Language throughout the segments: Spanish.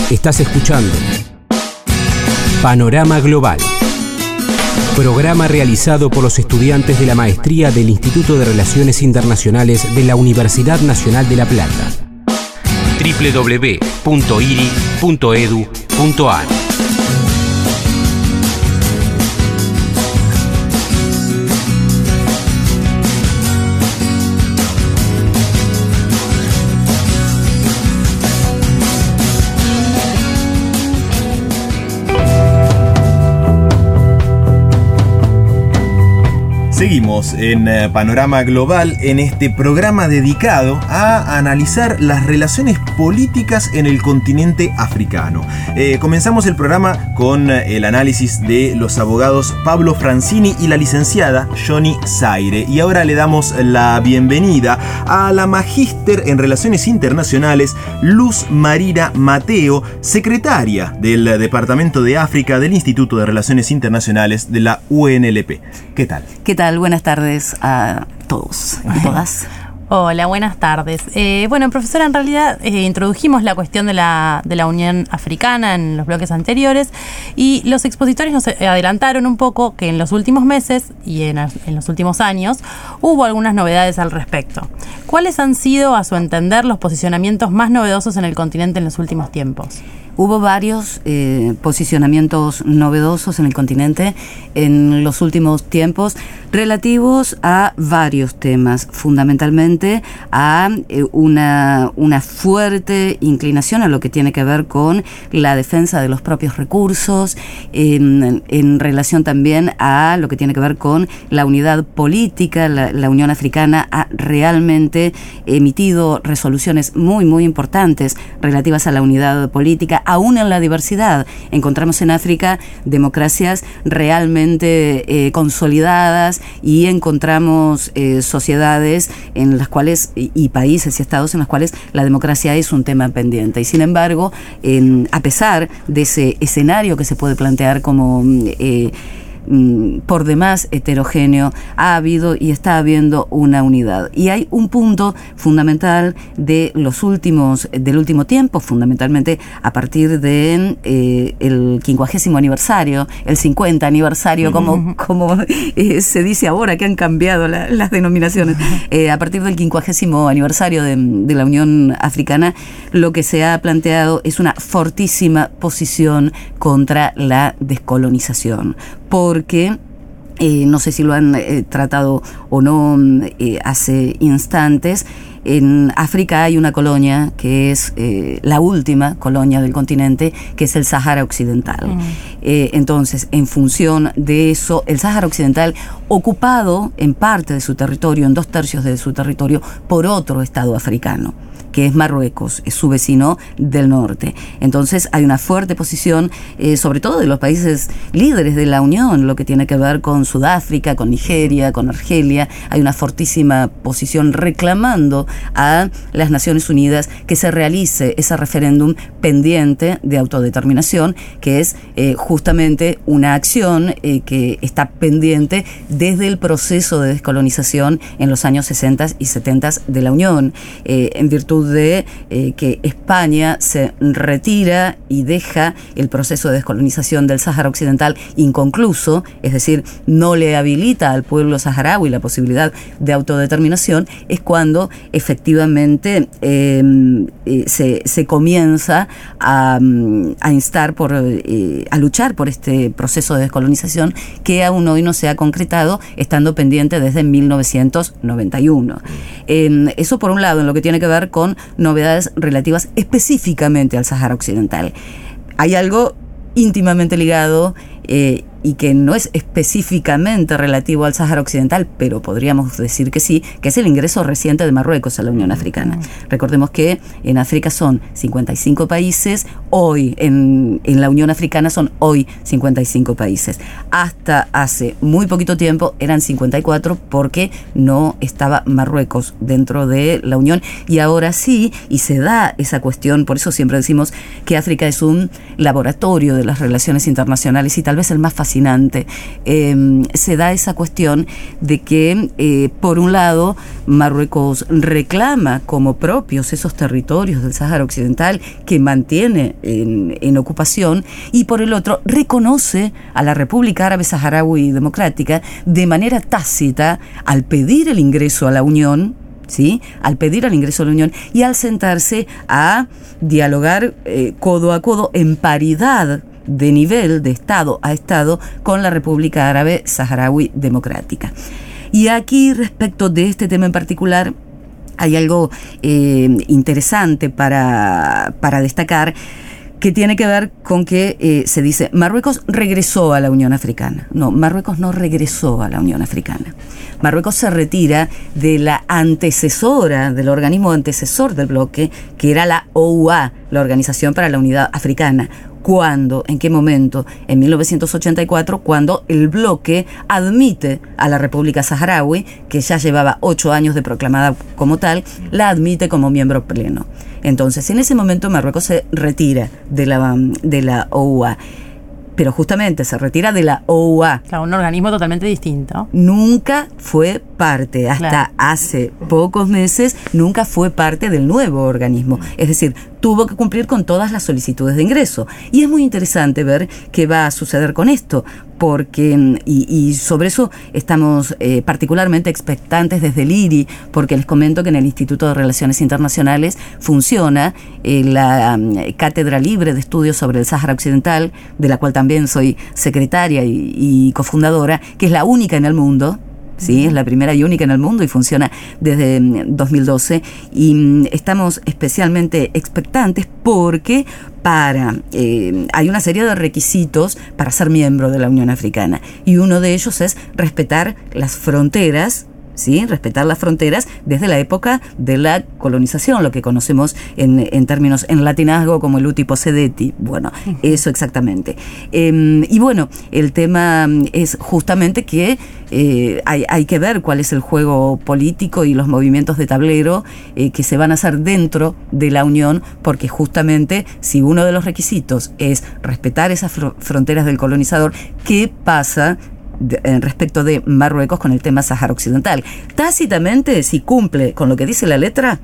Estás escuchando Panorama Global, programa realizado por los estudiantes de la maestría del Instituto de Relaciones Internacionales de la Universidad Nacional de La Plata. www.iri.edu.ar. Seguimos en Panorama Global, en este programa dedicado a analizar las relaciones políticas en el continente africano. Comenzamos el programa con el análisis de los abogados Pablo Francini y la licenciada Johnny Zaire. Y ahora le damos la bienvenida a la magíster en Relaciones Internacionales Luz Marina Mateo, secretaria del Departamento de África del Instituto de Relaciones Internacionales de la UNLP. ¿Qué tal? ¿Qué tal? Buenas tardes a todos y todas. Hola, buenas tardes. Bueno, profesora, en realidad introdujimos la cuestión de la Unión Africana en los bloques anteriores y los expositores nos adelantaron un poco que en los últimos meses y en los últimos años hubo algunas novedades al respecto. ¿Cuáles han sido, a su entender, los posicionamientos más novedosos en el continente en los últimos tiempos? Hubo varios posicionamientos novedosos en el continente en los últimos tiempos relativos a varios temas, fundamentalmente a una fuerte inclinación a lo que tiene que ver con la defensa de los propios recursos, en relación también a lo que tiene que ver con la unidad política. La Unión Africana ha realmente emitido resoluciones muy, muy importantes relativas a la unidad política. Aún en la diversidad, encontramos en África democracias realmente consolidadas y encontramos sociedades en las cuales, y países y estados en los cuales la democracia es un tema pendiente. Y sin embargo, a pesar de ese escenario que se puede plantear como por demás heterogéneo, ha habido y está habiendo una unidad. Y hay un punto fundamental del último tiempo, fundamentalmente a partir de el 50º aniversario, el 50 aniversario, como se dice ahora, que han cambiado las denominaciones. A partir del 50º aniversario de la Unión Africana, lo que se ha planteado es una fortísima posición contra la descolonización. Porque no sé si lo han tratado o no hace instantes, en África hay una colonia que es la última colonia del continente, que es el Sáhara Occidental. Entonces, en función de eso, el Sáhara Occidental, ocupado en parte de su territorio, en 2/3 de su territorio, por otro estado africano, que es Marruecos, es su vecino del norte. Entonces hay una fuerte posición, sobre todo de los países líderes de la Unión, lo que tiene que ver con Sudáfrica, con Nigeria, con Argelia. Hay una fortísima posición reclamando a las Naciones Unidas que se realice ese referéndum pendiente de autodeterminación, que es justamente una acción que está pendiente desde el proceso de descolonización en los años 60 y 70 de la Unión, en virtud de que España se retira y deja el proceso de descolonización del Sáhara Occidental inconcluso, es decir, no le habilita al pueblo saharaui la posibilidad de autodeterminación. Es cuando efectivamente se comienza a instar a luchar por este proceso de descolonización, que aún hoy no se ha concretado, estando pendiente desde 1991. Eso por un lado, en lo que tiene que ver con novedades relativas específicamente al Sáhara Occidental. Hay algo íntimamente ligado y que no es específicamente relativo al Sáhara Occidental, pero podríamos decir que sí, que es el ingreso reciente de Marruecos a la Unión Africana. Recordemos que en África son 55 países, hoy en la Unión Africana son hoy 55 países. Hasta hace muy poquito tiempo eran 54 porque no estaba Marruecos dentro de la Unión, y ahora sí, y se da esa cuestión. Por eso siempre decimos que África es un laboratorio de las relaciones internacionales y tal vez el más fascinante fascinante. Se da esa cuestión de que, por un lado, Marruecos reclama como propios esos territorios del Sáhara Occidental que mantiene en ocupación, y por el otro reconoce a la República Árabe Saharaui Democrática de manera tácita al pedir el ingreso a la Unión, ¿sí? Al pedir el ingreso a la Unión y al sentarse a dialogar codo a codo en paridad de nivel de Estado a Estado con la República Árabe Saharaui Democrática. Y aquí, respecto de este tema en particular, hay algo interesante para destacar, que tiene que ver con que se dice Marruecos regresó a la Unión Africana. No, Marruecos no regresó a la Unión Africana. Marruecos se retira de la antecesora, del organismo antecesor del bloque, que era la OUA, la Organización para la Unidad Africana. ¿Cuándo? ¿En qué momento? En 1984, cuando el bloque admite a la República Saharaui, que ya llevaba 8 años de proclamada como tal, la admite como miembro pleno. Entonces, en ese momento Marruecos se retira de la OUA. Pero justamente se retira de la OUA. Claro, un organismo totalmente distinto. Nunca fue parte, hasta hace pocos meses, nunca fue parte del nuevo organismo. Es decir, tuvo que cumplir con todas las solicitudes de ingreso. Y es muy interesante ver qué va a suceder con esto, porque, y sobre eso estamos particularmente expectantes desde el IRI, porque les comento que en el Instituto de Relaciones Internacionales funciona la Cátedra Libre de Estudios sobre el Sáhara Occidental, de la cual también soy secretaria y cofundadora, que es la única en el mundo. Sí, es la primera y única en el mundo y funciona desde 2012, y estamos especialmente expectantes porque hay una serie de requisitos para ser miembro de la Unión Africana, y uno de ellos es respetar las fronteras. ¿Sí? Respetar las fronteras desde la época de la colonización, lo que conocemos en términos en latinazgo como el uti possedeti. Bueno, eso exactamente. Y bueno, el tema es justamente que hay que ver cuál es el juego político y los movimientos de tablero que se van a hacer dentro de la Unión, porque justamente si uno de los requisitos es respetar esas fronteras del colonizador, ¿qué pasa respecto de Marruecos con el tema Sáhara Occidental? Tácitamente, si cumple con lo que dice la letra,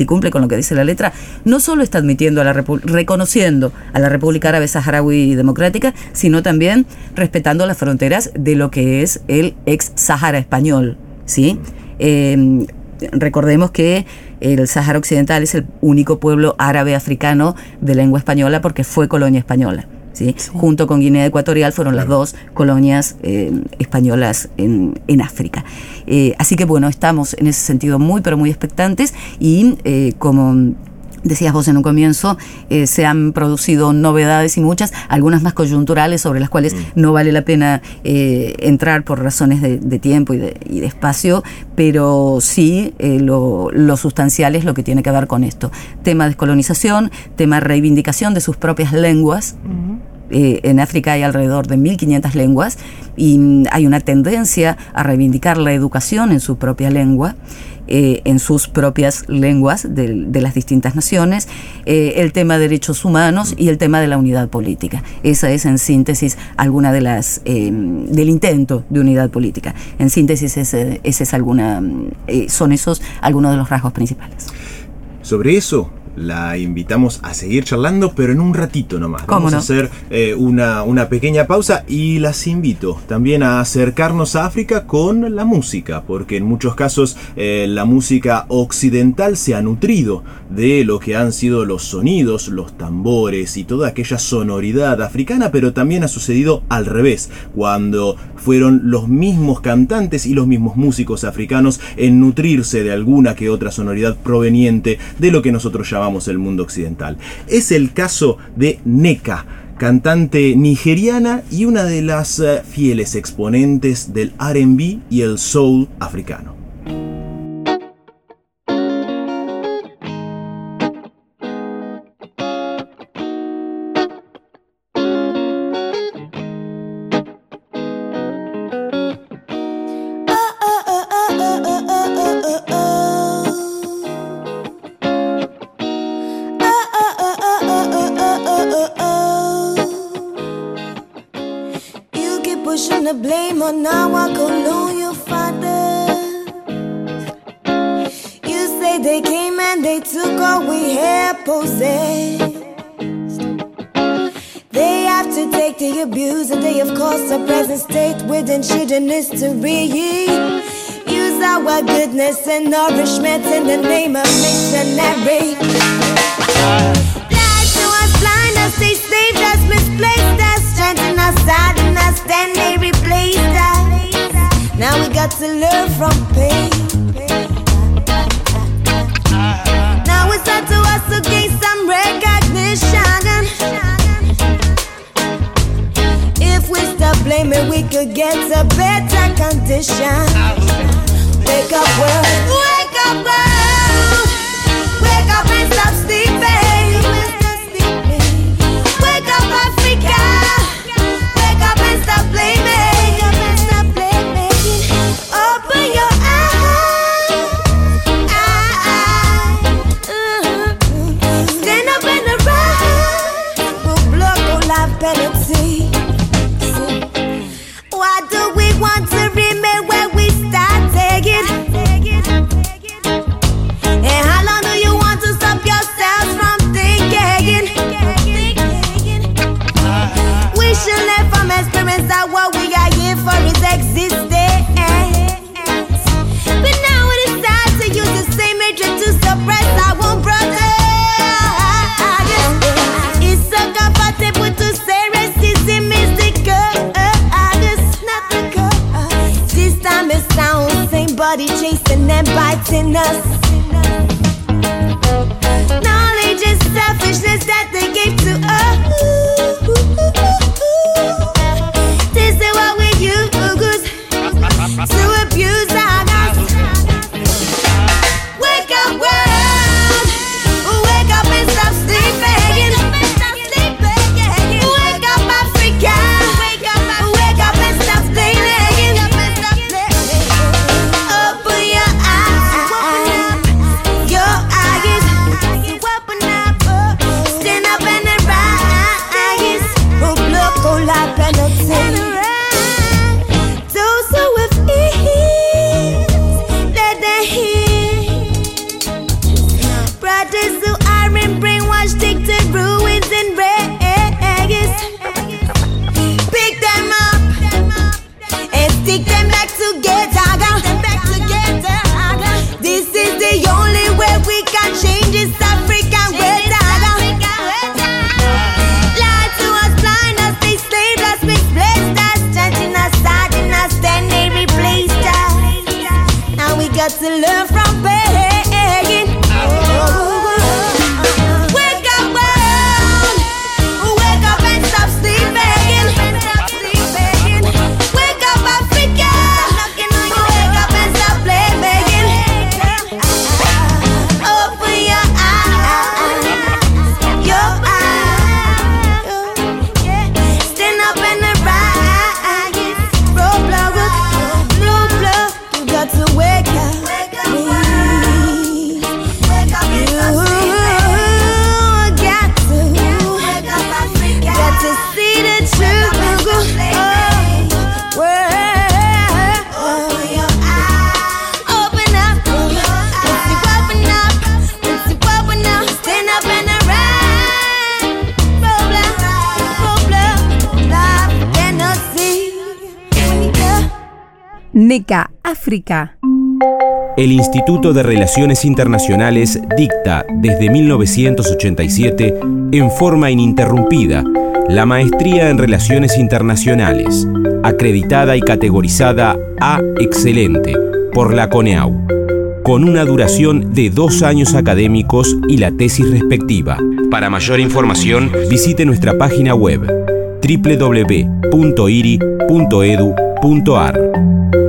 no solo está admitiendo reconociendo a la República Árabe Saharaui Democrática, sino también respetando las fronteras de lo que es el ex Sáhara español, ¿sí? Recordemos que el Sáhara Occidental es el único pueblo árabe africano de lengua española porque fue colonia española. ¿Sí? Sí. Junto con Guinea Ecuatorial fueron las dos colonias españolas en África. Así que bueno, estamos en ese sentido muy pero muy expectantes, y como decías vos en un comienzo, se han producido novedades y muchas, algunas más coyunturales sobre las cuales no vale la pena entrar por razones de tiempo y de espacio, pero sí lo sustancial es lo que tiene que ver con esto. Tema descolonización, tema reivindicación de sus propias lenguas. En África hay alrededor de 1.500 lenguas y hay una tendencia a reivindicar la educación en su propia lengua, en sus propias lenguas de las distintas naciones, el tema de derechos humanos y el tema de la unidad política. Esa es, en síntesis, alguna de las del intento de unidad política. En síntesis, son esos algunos de los rasgos principales. Sobre eso la invitamos a seguir charlando, pero en un ratito nomás. Vamos a hacer una pequeña pausa, y las invito también a acercarnos a África con la música, porque en muchos casos la música occidental se ha nutrido de lo que han sido los sonidos, los tambores y toda aquella sonoridad africana, pero también ha sucedido al revés, cuando fueron los mismos cantantes y los mismos músicos africanos en nutrirse de alguna que otra sonoridad proveniente de lo que nosotros llamamos el mundo occidental. Es el caso de Nneka, cantante nigeriana y una de las fieles exponentes del R&B y el soul africano. the blame on our colonial fathers. You say they came and they took all we had possessed. They have to take the abuse and they of course our present state within hidden history. Use our goodness and nourishment in the name of missionary. Lied to us, blind us, they saved us, misplaced us, strengthened us, hardened us, then they replaced us. Now we got to learn from pain. Now it's up to us to gain some recognition. If we stop blaming, we could get a better condition. Wake up world, wake up world, wake up and stop sleeping. Wake up Africa, wake up and stop blaming. Open your eyes, stand up and arise. We'll block all life penalty. Why do we want to remain where we started? And how long do you want to stop yourselves from thinking? We should learn from experience that what we are here for is existence. But now it is time to use the same hatred to suppress our own brothers. It's so comfortable to say racism is the cause. This time it's our own same body chasing and biting us. Knowledge is selfishness that they gave to us. This is what we use to abuse us. Wake up world, wake up and stop sleeping. Wake up Africa, wake up and stop sleeping. Open your eyes, open up, stand up and arise. We'll block all our penalty. Those who have ears, let them hear. Brothers who are in brainwashed, take to ruins and rags. Pick them up and stick them back together. This is the only way we can change this African weather. Lied to us, blind us, they slaved us, misplaced us, strengthened us, hardened us, then they replaced us. Now we got to learn from begging. Wake up world, wake up and stop sleeping. Wake up Africa, wake up and stop blaming. Open your eyes, stand up and arise. Blue blood, you got to wake up. Got to see the truth. Open up, stand up and arise. NECA África. El Instituto de Relaciones Internacionales dicta desde 1987 en forma ininterrumpida la Maestría en Relaciones Internacionales, acreditada y categorizada A Excelente por la CONEAU, con una duración de 2 años académicos y la tesis respectiva. Para mayor información, visite nuestra página web www.iri.edu.ar.